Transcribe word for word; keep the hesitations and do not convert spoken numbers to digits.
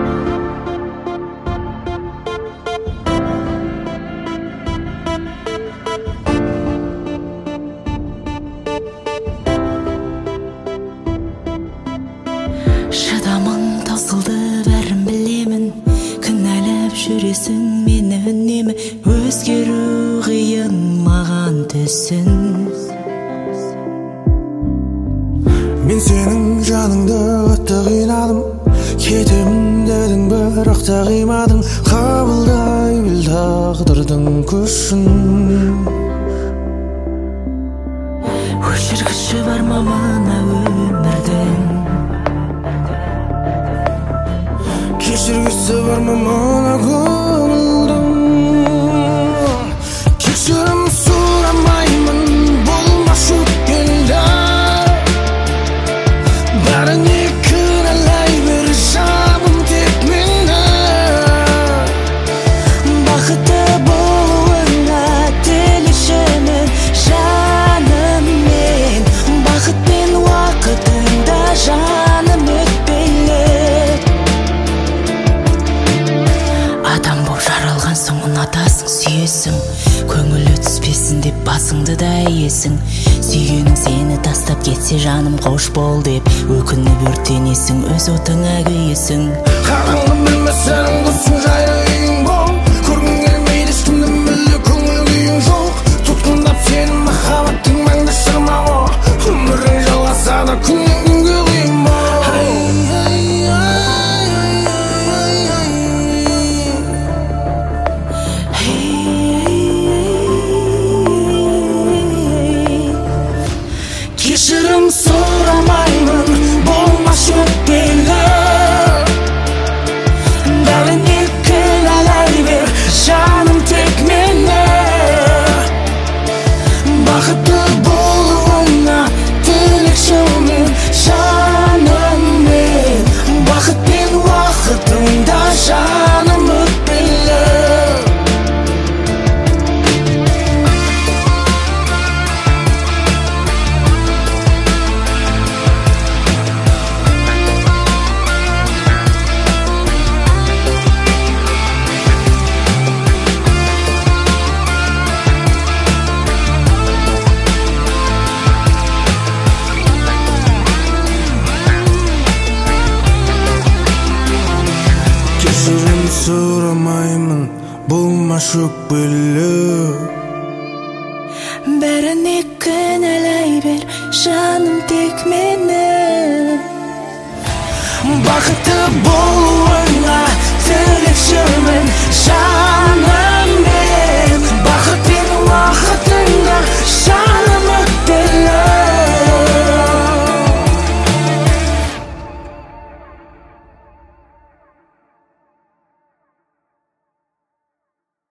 Шыдамың таусылды, бәрін білемін. Кінәлап жүресің мені үнемі. Өзгеру қиын маған түсін. Мен сенің жаныңды қатты қинадым. Кетемін дедің, бірақ та қимадың. Қабылдай біл тағдырдың күшін. Өшіргіші бар ма мына өмірдің? Кешіргісі бар ма мына көңілдің? Кешірім сұрамаймын, болмас өткенді. Бәріне кінәлай бер, жаным тек мені. Бақытты болуыңа тілешімін, жаным мен. Бақыт пен уақытыңда жаным өтпелі. Адам боп жаралған соң ұнатасың, сүйесің. Көңілі түспесін деп басыңды да иесің. Сүйгенің сені тастап кетсе жаным қош бол деп өкініп өртенесің, өз отыңа күйесің. Қараңғы білмесең құсын жайлы үйің бол. Көргің келмейді ешкімді, мүлде көңіл күйің жоқ. Тұтқындап сені махаббаттың мәңгі шырмауы. Өмірің жалғаса да күннен күнге қиын бол. Кешірім сұрамаймын, болмас өтпелі. Бәріне кінәлай бер, жаным тек мені. Бақытты болуыңа тілекшімін, жаным мен. Бақыт пен уақытыңда жаным өтпелі. Кешірім сұрамаймын, болмас өкпелі. Бәріне кінәлай бер, жаным тек мені. Бақытты болуыңа тілекшімін, жаным